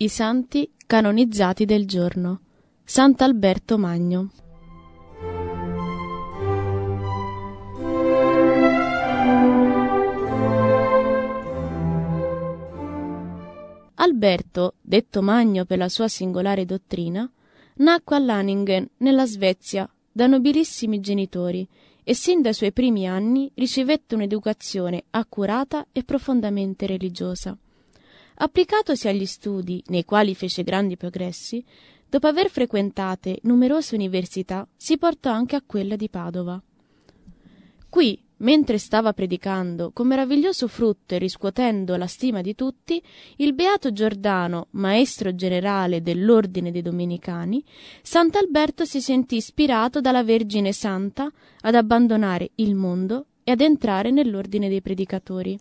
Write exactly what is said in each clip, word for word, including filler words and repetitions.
I santi canonizzati del giorno. Sant'Alberto Magno. Alberto, detto Magno per la sua singolare dottrina, nacque a Lanningen, nella Svezia, da nobilissimi genitori e sin dai suoi primi anni ricevette un'educazione accurata e profondamente religiosa. Applicatosi agli studi, nei quali fece grandi progressi, dopo aver frequentate numerose università, si portò anche a quella di Padova. Qui, mentre stava predicando con meraviglioso frutto e riscuotendo la stima di tutti, il beato Giordano, maestro generale dell'ordine dei Domenicani, Sant'Alberto si sentì ispirato dalla Vergine Santa ad abbandonare il mondo e ad entrare nell'ordine dei predicatori.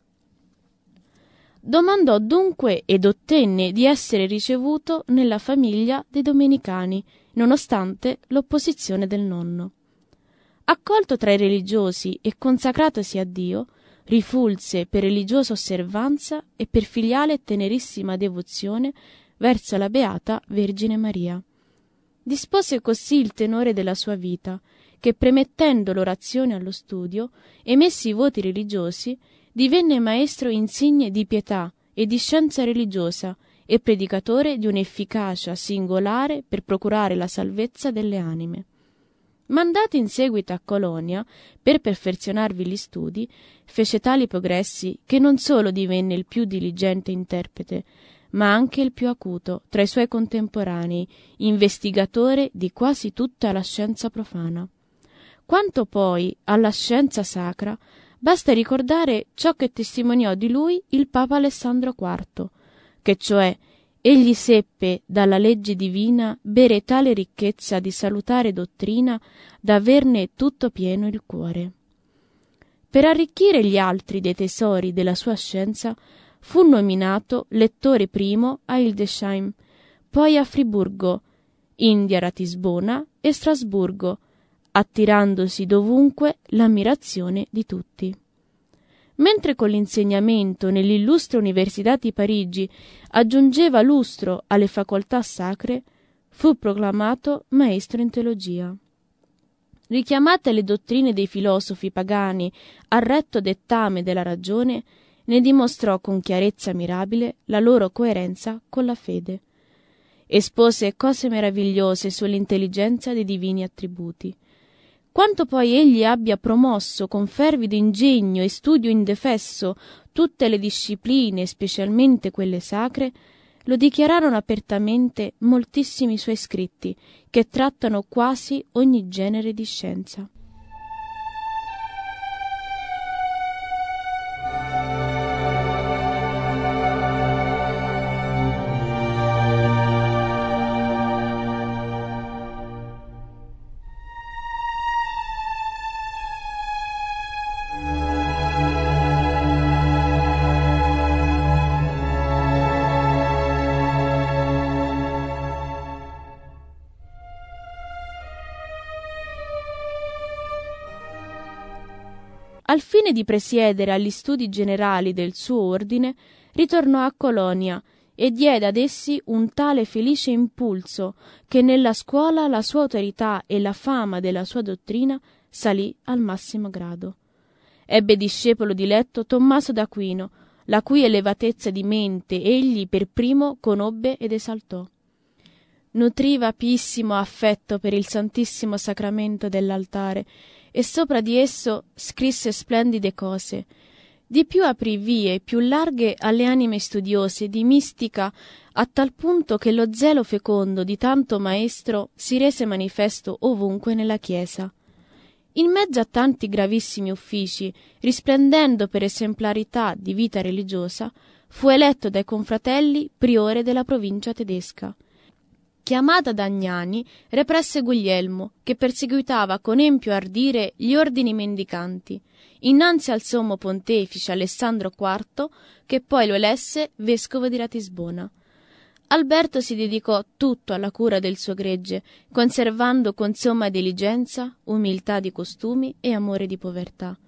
Domandò dunque ed ottenne di essere ricevuto nella famiglia dei Domenicani, nonostante l'opposizione del nonno. Accolto tra i religiosi e consacratosi a Dio, rifulse per religiosa osservanza e per filiale e tenerissima devozione verso la Beata Vergine Maria. Dispose così il tenore della sua vita, che premettendo l'orazione allo studio e messi i voti religiosi, divenne maestro insigne di pietà e di scienza religiosa e predicatore di un'efficacia singolare per procurare la salvezza delle anime. Mandato in seguito a Colonia per perfezionarvi gli studi, fece tali progressi che non solo divenne il più diligente interprete, ma anche il più acuto tra i suoi contemporanei, investigatore di quasi tutta la scienza profana. Quanto poi alla scienza sacra, basta ricordare ciò che testimoniò di lui il Papa Alessandro quarto, che cioè egli seppe dalla legge divina bere tale ricchezza di salutare dottrina da averne tutto pieno il cuore. Per arricchire gli altri dei tesori della sua scienza fu nominato lettore primo a Hildesheim, poi a Friburgo, indi a Ratisbona e Strasburgo, attirandosi dovunque l'ammirazione di tutti. Mentre con l'insegnamento nell'illustre Università di Parigi aggiungeva lustro alle facoltà sacre, fu proclamato maestro in teologia. Richiamate le dottrine dei filosofi pagani al retto dettame della ragione, ne dimostrò con chiarezza mirabile la loro coerenza con la fede. Espose cose meravigliose sull'intelligenza dei divini attributi. Quanto poi egli abbia promosso con fervido ingegno e studio indefesso tutte le discipline, specialmente quelle sacre, lo dichiararono apertamente moltissimi suoi scritti, che trattano quasi ogni genere di scienza. Al fine di presiedere agli studi generali del suo ordine, ritornò a Colonia e diede ad essi un tale felice impulso che nella scuola la sua autorità e la fama della sua dottrina salì al massimo grado. Ebbe discepolo diletto Tommaso d'Aquino, la cui elevatezza di mente egli per primo conobbe ed esaltò. Nutriva piissimo affetto per il Santissimo Sacramento dell'altare e sopra di esso scrisse splendide cose. Di più aprì vie più larghe alle anime studiose di mistica, a tal punto che lo zelo fecondo di tanto maestro si rese manifesto ovunque nella Chiesa. In mezzo a tanti gravissimi uffici, risplendendo per esemplarità di vita religiosa, fu eletto dai confratelli priore della provincia tedesca. Chiamata da Agnani, represse Guglielmo, che perseguitava con empio ardire gli ordini mendicanti, innanzi al sommo pontefice Alessandro quarto, che poi lo elesse vescovo di Ratisbona. Alberto si dedicò tutto alla cura del suo gregge, conservando con somma diligenza, umiltà di costumi e amore di povertà.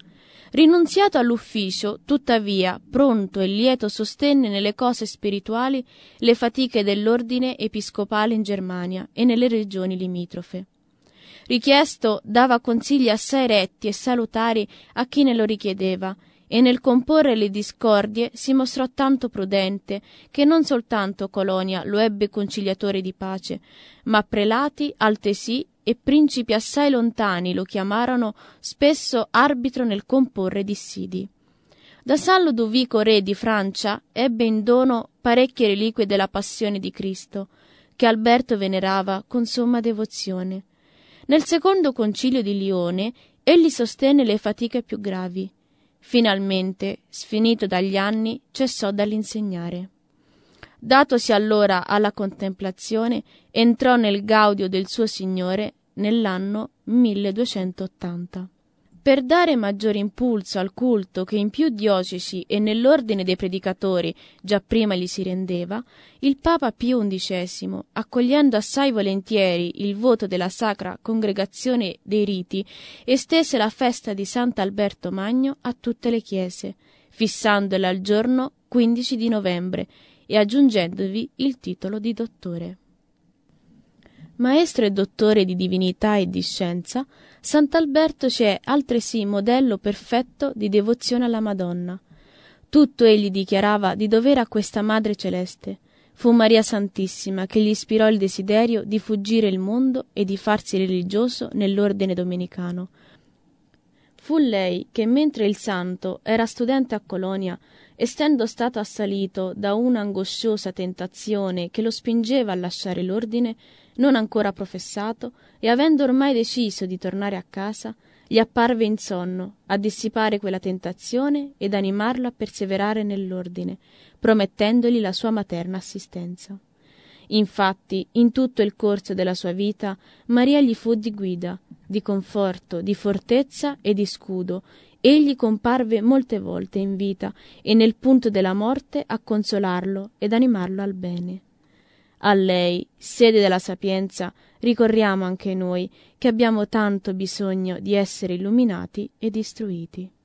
Rinunziato all'ufficio, tuttavia, pronto e lieto sostenne nelle cose spirituali le fatiche dell'ordine episcopale in Germania e nelle regioni limitrofe. Richiesto, dava consigli assai retti e salutari a chi ne lo richiedeva, e nel comporre le discordie si mostrò tanto prudente che non soltanto Colonia lo ebbe conciliatore di pace, ma prelati altresì e principi assai lontani lo chiamarono spesso arbitro nel comporre dissidi. Da San Ludovico re di Francia ebbe in dono parecchie reliquie della passione di Cristo, che Alberto venerava con somma devozione. Nel secondo concilio di Lione egli sostenne le fatiche più gravi. Finalmente, sfinito dagli anni, cessò dall'insegnare. Datosi allora alla contemplazione, entrò nel gaudio del suo Signore nell'anno milleduecentottanta. Per dare maggiore impulso al culto che in più diocesi e nell'ordine dei predicatori già prima gli si rendeva, il Papa Pio undicesimo, accogliendo assai volentieri il voto della Sacra Congregazione dei Riti, estese la festa di Sant'Alberto Magno a tutte le chiese, fissandola al giorno quindici di novembre e aggiungendovi il titolo di dottore. Maestro e dottore di divinità e di scienza, Sant'Alberto ci è altresì modello perfetto di devozione alla Madonna. Tutto egli dichiarava di dovere a questa Madre Celeste. Fu Maria Santissima che gli ispirò il desiderio di fuggire il mondo e di farsi religioso nell'ordine domenicano. Fu lei che, mentre il santo era studente a Colonia, essendo stato assalito da una angosciosa tentazione che lo spingeva a lasciare l'ordine, non ancora professato, e avendo ormai deciso di tornare a casa, gli apparve in sonno a dissipare quella tentazione ed animarlo a perseverare nell'ordine, promettendogli la sua materna assistenza. Infatti, in tutto il corso della sua vita, Maria gli fu di guida, di conforto, di fortezza e di scudo. Egli comparve molte volte in vita e nel punto della morte a consolarlo ed animarlo al bene. A lei, sede della sapienza, ricorriamo anche noi, che abbiamo tanto bisogno di essere illuminati ed istruiti.